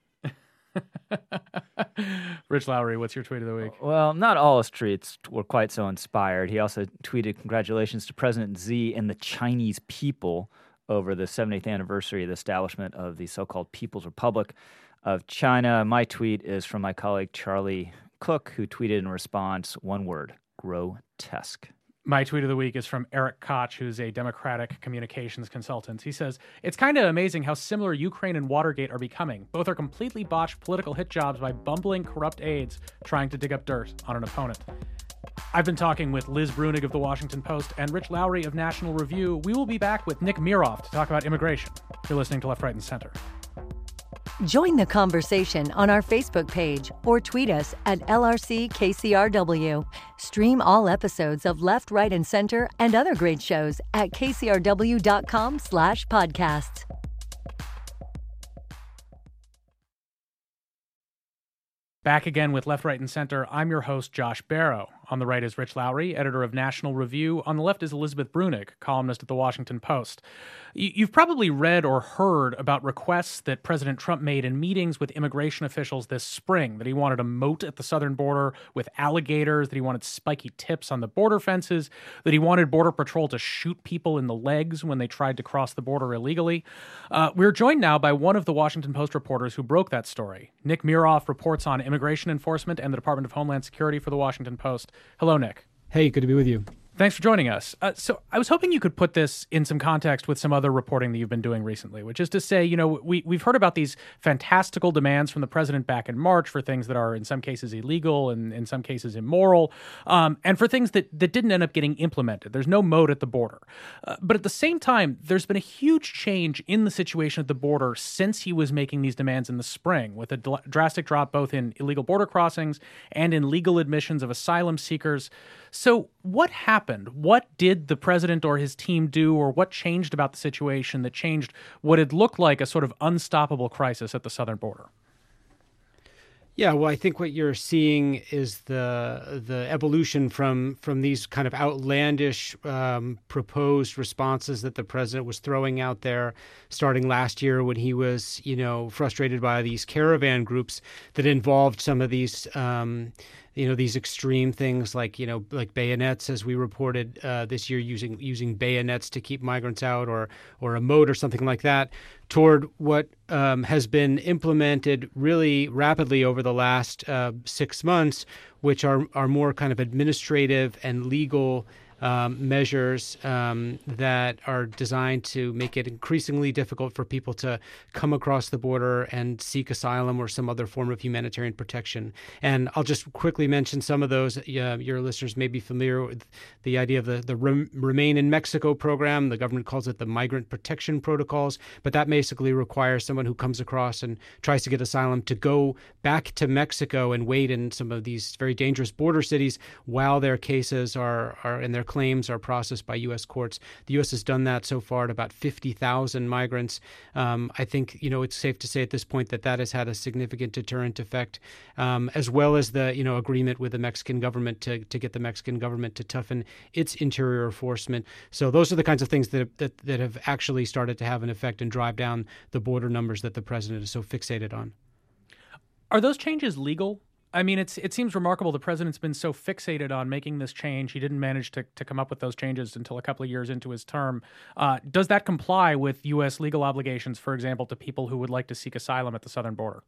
Rich Lowry, what's your tweet of the week? Well, not all his tweets were quite so inspired. He also tweeted congratulations to President Xi and the Chinese people over the seventieth anniversary of the establishment of the so-called People's Republic of China. My tweet is from my colleague Charlie Cook, who tweeted in response, one word, grotesque. My tweet of the week is from Eric Koch, who's a Democratic communications consultant. He says, it's kind of amazing how similar Ukraine and Watergate are becoming. Both are completely botched political hit jobs by bumbling, corrupt aides trying to dig up dirt on an opponent. I've been talking with Liz Brunig of The Washington Post and Rich Lowry of National Review. We will be back with Nick Miroff to talk about immigration. You're listening to Left, Right, and Center. Join the conversation on our Facebook page or tweet us at L R C K C R W. Stream all episodes of Left, Right, and Center and other great shows at K C R W dot com slash podcasts. Back again with Left, Right, and Center. I'm your host, Josh Barrow. On the right is Rich Lowry, editor of National Review. On the left is Elizabeth Brunig, columnist at The Washington Post. You've probably read or heard about requests that President Trump made in meetings with immigration officials this spring, that he wanted a moat at the southern border with alligators, that he wanted spiky tips on the border fences, that he wanted Border Patrol to shoot people in the legs when they tried to cross the border illegally. Uh, we're joined now by one of the Washington Post reporters who broke that story. Nick Miroff reports on immigration enforcement and the Department of Homeland Security for The Washington Post. Hello, Nick. Hey, good to be with you. Thanks for joining us. Uh, so I was hoping you could put this in some context with some other reporting that you've been doing recently, which is to say, you know, we, we've heard about these fantastical demands from the president back in March for things that are in some cases illegal and in some cases immoral, um, and for things that, that didn't end up getting implemented. There's no moat at the border. Uh, but at the same time, there's been a huge change in the situation at the border since he was making these demands in the spring, with a dl- drastic drop both in illegal border crossings and in legal admissions of asylum seekers. So what happened? What did the president or his team do, or what changed about the situation that changed what had looked like a sort of unstoppable crisis at the southern border? Yeah, well, I think what you're seeing is the the evolution from from these kind of outlandish um, proposed responses that the president was throwing out there, starting last year when he was, you know, frustrated by these caravan groups that involved some of these um, you know, these extreme things like, you know, like bayonets, as we reported uh, this year, using using bayonets to keep migrants out, or or a moat or something like that, toward what um, has been implemented really rapidly over the last uh, six months, which are are more kind of administrative and legal Um, measures um, that are designed to make it increasingly difficult for people to come across the border and seek asylum or some other form of humanitarian protection. And I'll just quickly mention some of those. Uh, your listeners may be familiar with the idea of the, the Rem- Remain in Mexico program. The government calls it the Migrant Protection Protocols, but that basically requires someone who comes across and tries to get asylum to go back to Mexico and wait in some of these very dangerous border cities while their cases are, are in their claims are processed by U S courts. The U S has done that so far to about fifty thousand migrants. Um, I think, you know, it's safe to say at this point that that has had a significant deterrent effect, um, as well as the, you know, agreement with the Mexican government to, to get the Mexican government to toughen its interior enforcement. So those are the kinds of things that, that, that have actually started to have an effect and drive down the border numbers that the president is so fixated on. Are those changes legal? I mean, it's it seems remarkable the president's been so fixated on making this change. He didn't manage to, to come up with those changes until a couple of years into his term. Uh, does that comply with U S legal obligations, for example, to people who would like to seek asylum at the southern border?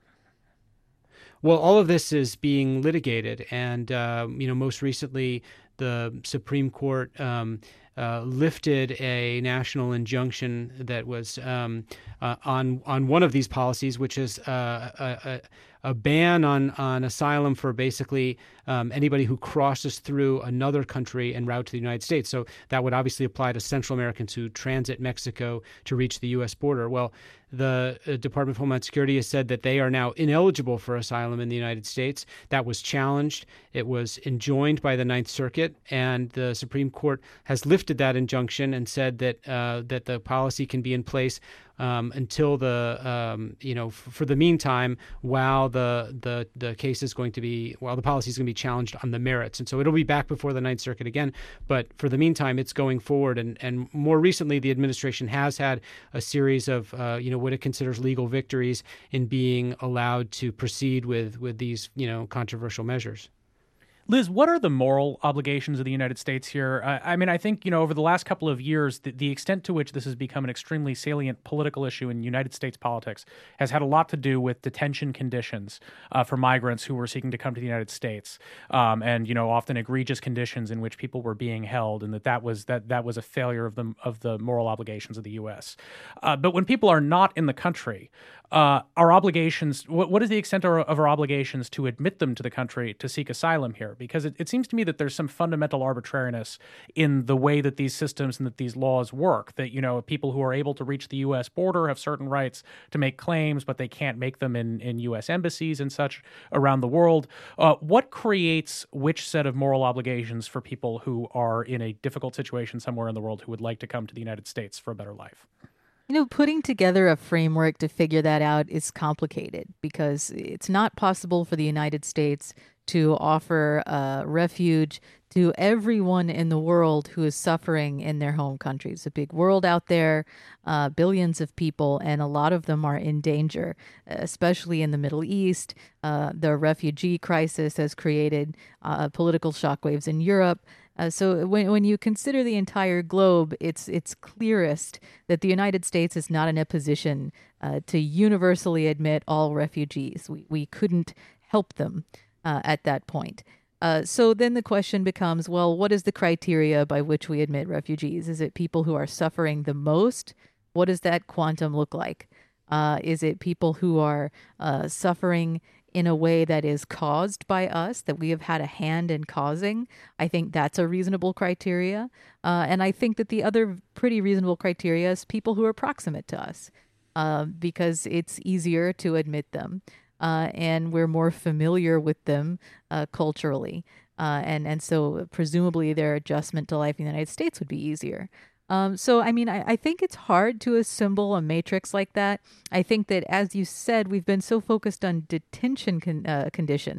Well, all of this is being litigated, and uh, you know, most recently, the Supreme Court um, uh, lifted a national injunction that was um, uh, on on one of these policies, which is uh, a, a, a ban on on asylum for basically um, anybody who crosses through another country en route to the United States. So that would obviously apply to Central Americans who transit Mexico to reach the U S border. Well, the uh, Department of Homeland Security has said that they are now ineligible for asylum in the United States. That was challenged. It was enjoined by the Ninth Circuit, and the Supreme Court has lifted that injunction and said that uh, that the policy can be in place um, until the um, you know f- for the meantime, while the the the case is going to be while the policy is going to be challenged on the merits. And so it'll be back before the Ninth Circuit again. But for the meantime, it's going forward. And and more recently, the administration has had a series of uh, you know what it considers legal victories in being allowed to proceed with with these you know controversial measures. Liz, what are the moral obligations of the United States here? I, I mean, I think, you know, over the last couple of years, the, the extent to which this has become an extremely salient political issue in United States politics has had a lot to do with detention conditions uh, for migrants who were seeking to come to the United States, um, and, you know, often egregious conditions in which people were being held, and that that was that that was a failure of the of the moral obligations of the U S. Uh, but when people are not in the country, Uh, our obligations, what, what is the extent of our, of our obligations to admit them to the country to seek asylum here? Because it, it seems to me that there's some fundamental arbitrariness in the way that these systems and that these laws work, that, you know, people who are able to reach the U S border have certain rights to make claims, but they can't make them in, in U S embassies and such around the world. Uh, what creates which set of moral obligations for people who are in a difficult situation somewhere in the world who would like to come to the United States for a better life? You know, putting together a framework to figure that out is complicated because it's not possible for the United States to offer uh, refuge to everyone in the world who is suffering in their home countries. It's a big world out there, uh, billions of people, and a lot of them are in danger, especially in the Middle East. Uh, the refugee crisis has created uh, political shockwaves in Europe. Uh, so when when you consider the entire globe, it's it's clearest that the United States is not in a position uh, to universally admit all refugees. We we couldn't help them uh, at that point. Uh, so then the question becomes, well, what is the criteria by which we admit refugees? Is it people who are suffering the most? What does that quantum look like? Uh, is it people who are uh, suffering in a way that is caused by us, that we have had a hand in causing? I think that's a reasonable criteria. Uh, and I think that the other pretty reasonable criteria is people who are proximate to us, uh, because it's easier to admit them. Uh, and we're more familiar with them uh, culturally. Uh, and, and so presumably their adjustment to life in the United States would be easier. Um, so, I mean, I, I think it's hard to assemble a matrix like that. I think that, as you said, we've been so focused on detention con- uh, conditions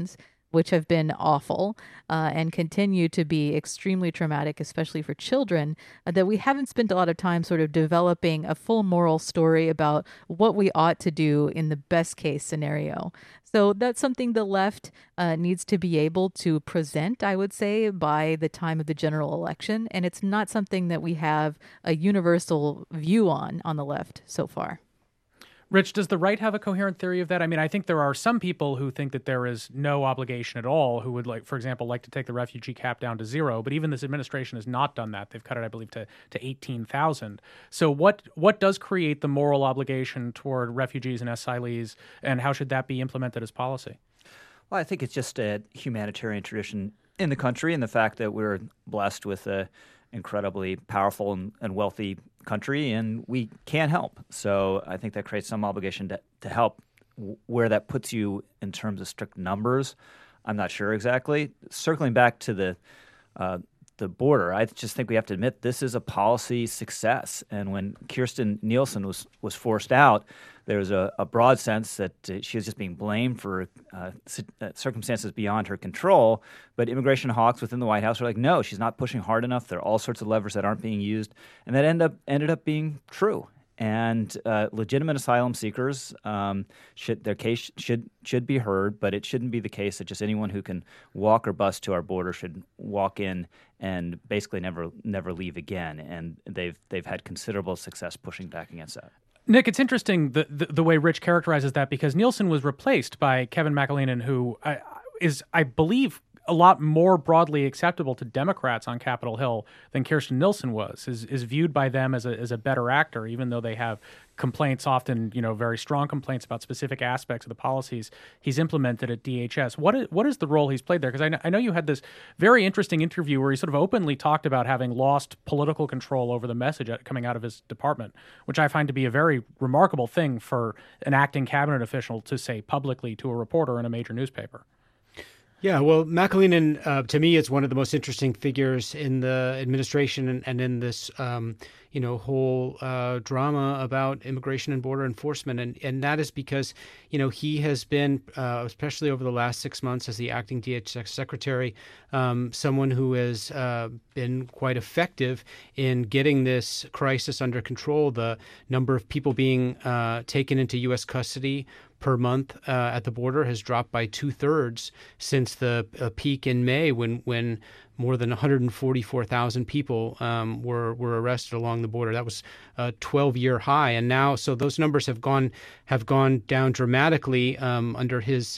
which have been awful uh, and continue to be extremely traumatic, especially for children, uh, that we haven't spent a lot of time sort of developing a full moral story about what we ought to do in the best case scenario. So that's something the left uh, needs to be able to present, I would say, by the time of the general election. And it's not something that we have a universal view on on the left so far. Rich, does the right have a coherent theory of that? I mean, I think there are some people who think that there is no obligation at all, who would, like, for example, like to take the refugee cap down to zero. But even this administration has not done that. They've cut it, I believe, to, to eighteen thousand. So what what does create the moral obligation toward refugees and asylees, and how should that be implemented as policy? Well, I think it's just a humanitarian tradition in the country, and the fact that we're blessed with a incredibly powerful and, and wealthy country, and we can help. So I think that creates some obligation to, to help. Where that puts you in terms of strict numbers, I'm not sure exactly. Circling back to the uh, the border, I just think we have to admit this is a policy success. And when Kirstjen Nielsen was, was forced out, there was a, a broad sense that uh, she was just being blamed for uh, circumstances beyond her control. But immigration hawks within the White House are like, no, she's not pushing hard enough. There are all sorts of levers that aren't being used. And that end up, ended up being true. And uh, legitimate asylum seekers, um, should their case should should be heard, but it shouldn't be the case that just anyone who can walk or bus to our border should walk in and basically never never leave again. And they've they've had considerable success pushing back against that. Nick, it's interesting the, the, the way Rich characterizes that, because Nielsen was replaced by Kevin McAleenan, who I, is, I believe, a lot more broadly acceptable to Democrats on Capitol Hill than Kirstjen Nielsen was, is is viewed by them as a as a better actor, even though they have complaints, often, you know, very strong complaints about specific aspects of the policies he's implemented at D H S. What is, what is the role he's played there? Because I know, I know you had this very interesting interview where he sort of openly talked about having lost political control over the message coming out of his department, which I find to be a very remarkable thing for an acting cabinet official to say publicly to a reporter in a major newspaper. Yeah, well, McAleenan, uh, to me, is one of the most interesting figures in the administration and, and in this, um, you know, whole uh, drama about immigration and border enforcement. And, and that is because, you know, he has been, uh, especially over the last six months as the acting D H S secretary, um, someone who has uh, been quite effective in getting this crisis under control. The number of people being uh, taken into U S custody per month uh, at the border has dropped by two thirds since the uh, peak in May, when when more than one hundred forty-four thousand people um, were were arrested along the border. That was a twelve year high, and now so those numbers have gone have gone down dramatically um, under his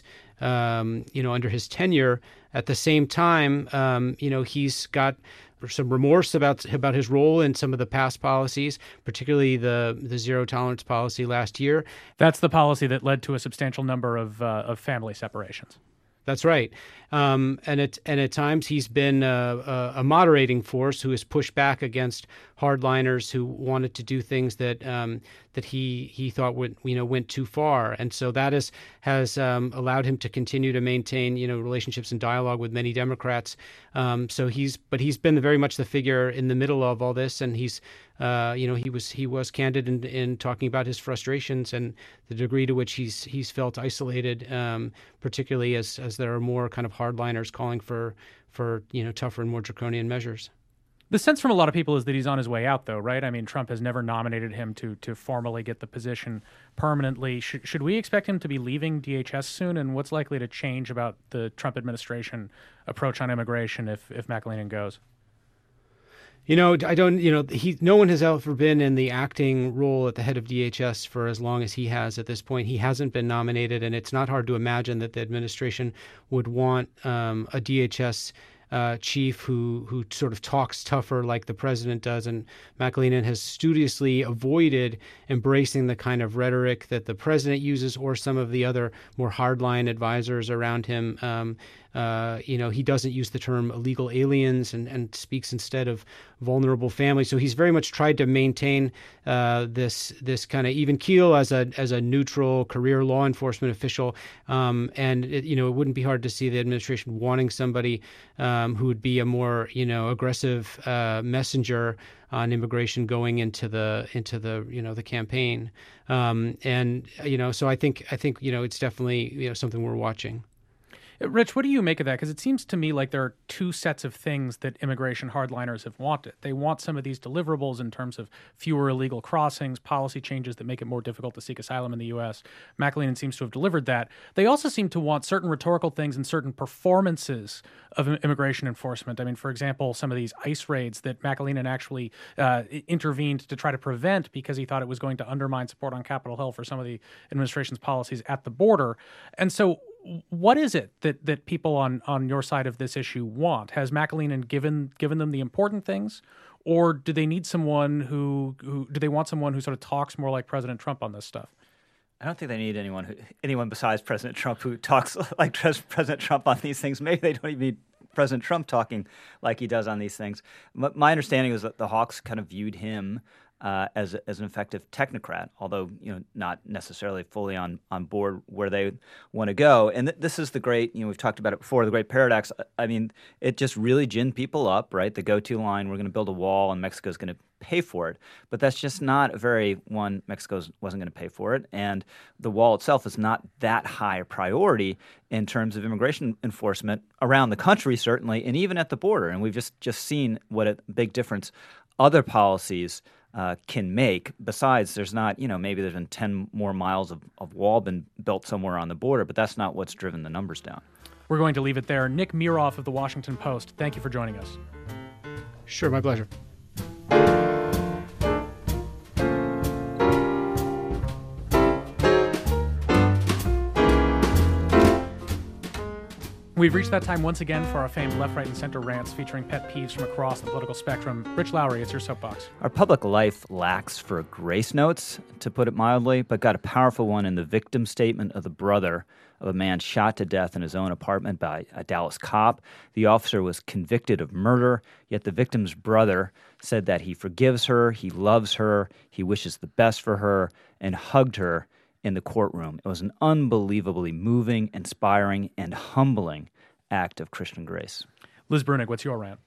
um, you know under his tenure. At the same time, um, you know he's got some remorse about about his role in some of the past policies, particularly the the zero tolerance policy last year. That's the policy that led to a substantial number of uh, of family separations. That's right. Um, and at and at times he's been a, a, a moderating force who has pushed back against hardliners who wanted to do things that um, that he he thought would you know went too far. And so that is has um, allowed him to continue to maintain you know relationships and dialogue with many Democrats. Um, so he's but he's been very much the figure in the middle of all this, and he's uh, you know he was he was candid in, in talking about his frustrations and the degree to which he's he's felt isolated, um, particularly as as there are more kind of hardliners calling for for you know tougher and more draconian measures. The sense from a lot of people is that he's on his way out, though, right? I mean, Trump has never nominated him to to formally get the position permanently. Should, should we expect him to be leaving D H S soon? And what's likely to change about the Trump administration approach on immigration if, if McAleenan goes? You know, I don't, you know, he, no one has ever been in the acting role at the head of D H S for as long as he has at this point. He hasn't been nominated, and it's not hard to imagine that the administration would want um, a D H S Uh, chief who who sort of talks tougher like the president does. And McAleenan has studiously avoided embracing the kind of rhetoric that the president uses or some of the other more hardline advisors around him. Um, uh, you know, he doesn't use the term illegal aliens and, and speaks instead of vulnerable families. So he's very much tried to maintain uh, this this kind of even keel as a as a neutral career law enforcement official. Um, and it, you know, it wouldn't be hard to see the administration wanting somebody um, who would be a more you know aggressive uh, messenger on immigration going into the into the you know the campaign. Um, and you know, so I think I think you know it's definitely you know something we're watching. Rich, what do you make of that? Because it seems to me like there are two sets of things that immigration hardliners have wanted. They want some of these deliverables in terms of fewer illegal crossings, policy changes that make it more difficult to seek asylum in the U S. McAleenan seems to have delivered that. They also seem to want certain rhetorical things and certain performances of immigration enforcement. I mean, for example, some of these ICE raids that McAleenan actually uh, intervened to try to prevent because he thought it was going to undermine support on Capitol Hill for some of the administration's policies at the border. And so what is it that, that people on, on your side of this issue want? Has McAleenan given given them the important things, or do they need someone who, who do they want someone who sort of talks more like President Trump on this stuff? I don't think they need anyone who, anyone besides President Trump who talks like President Trump on these things. Maybe they don't even need President Trump talking like he does on these things. My understanding is that the Hawks kind of viewed him Uh, as as an effective technocrat, although you know not necessarily fully on, on board where they want to go. And th- this is the great, you know, we've talked about it before, the great paradox. I mean, it just really ginned people up, right? The go-to line, we're going to build a wall and Mexico's going to pay for it. But that's just not a very, one, Mexico wasn't going to pay for it. And the wall itself is not that high a priority in terms of immigration enforcement around the country, certainly, and even at the border. And we've just, just seen what a big difference other policies Uh, can make. Besides, there's not, you know, maybe there's been ten more miles of, of wall been built somewhere on the border, but that's not what's driven the numbers down. We're going to leave it there. Nick Miroff of The Washington Post, thank you for joining us. Sure, my pleasure. We've reached that time once again for our famed left, right, and center rants featuring pet peeves from across the political spectrum. Rich Lowry, it's your soapbox. Our public life lacks for grace notes, to put it mildly, but got a powerful one in the victim statement of the brother of a man shot to death in his own apartment by a Dallas cop. The officer was convicted of murder, yet the victim's brother said that he forgives her, he loves her, he wishes the best for her, and hugged her in the courtroom. It was an unbelievably moving, inspiring, and humbling act of Christian grace. Liz Brunig, what's your rant?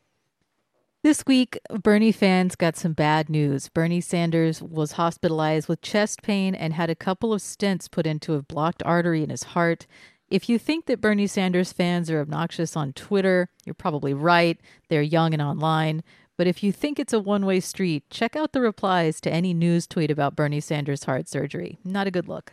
This week, Bernie fans got some bad news. Bernie Sanders was hospitalized with chest pain and had a couple of stents put into a blocked artery in his heart. If you think that Bernie Sanders fans are obnoxious on Twitter, you're probably right. They're young and online. But if you think it's a one-way street, check out the replies to any news tweet about Bernie Sanders' heart surgery. Not a good look.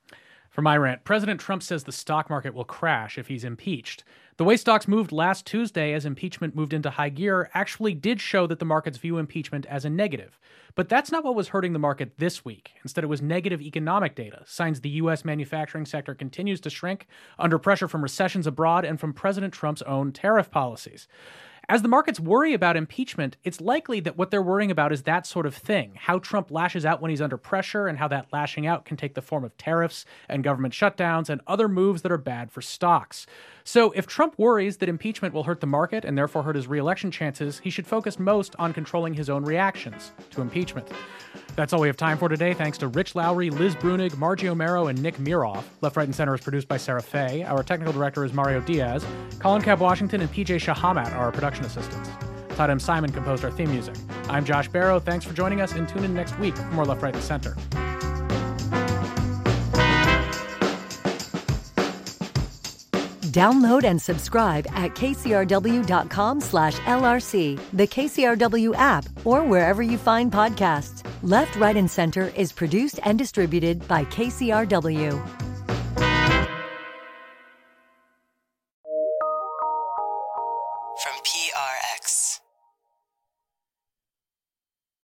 For my rant, President Trump says the stock market will crash if he's impeached. The way stocks moved last Tuesday as impeachment moved into high gear actually did show that the markets view impeachment as a negative. But that's not what was hurting the market this week. Instead, it was negative economic data. Signs the U S manufacturing sector continues to shrink under pressure from recessions abroad and from President Trump's own tariff policies. As the markets worry about impeachment, it's likely that what they're worrying about is that sort of thing, how Trump lashes out when he's under pressure and how that lashing out can take the form of tariffs and government shutdowns and other moves that are bad for stocks. So if Trump worries that impeachment will hurt the market and therefore hurt his re-election chances, he should focus most on controlling his own reactions to impeachment. That's all we have time for today. Thanks to Rich Lowry, Liz Brunig, Margie O'Maro, and Nick Miroff. Left, Right, and Center is produced by Sarah Fay. Our technical director is Mario Diaz. Colin Cab Washington and P J Shahamat are our production assistants. Todd M. Simon composed our theme music. I'm Josh Barrow. Thanks for joining us, and tune in next week for more Left, Right, and Center. Download and subscribe at kcrw.com slash LRC, the K C R W app, or wherever you find podcasts. Left, Right, and Center is produced and distributed by K C R W. From P R X.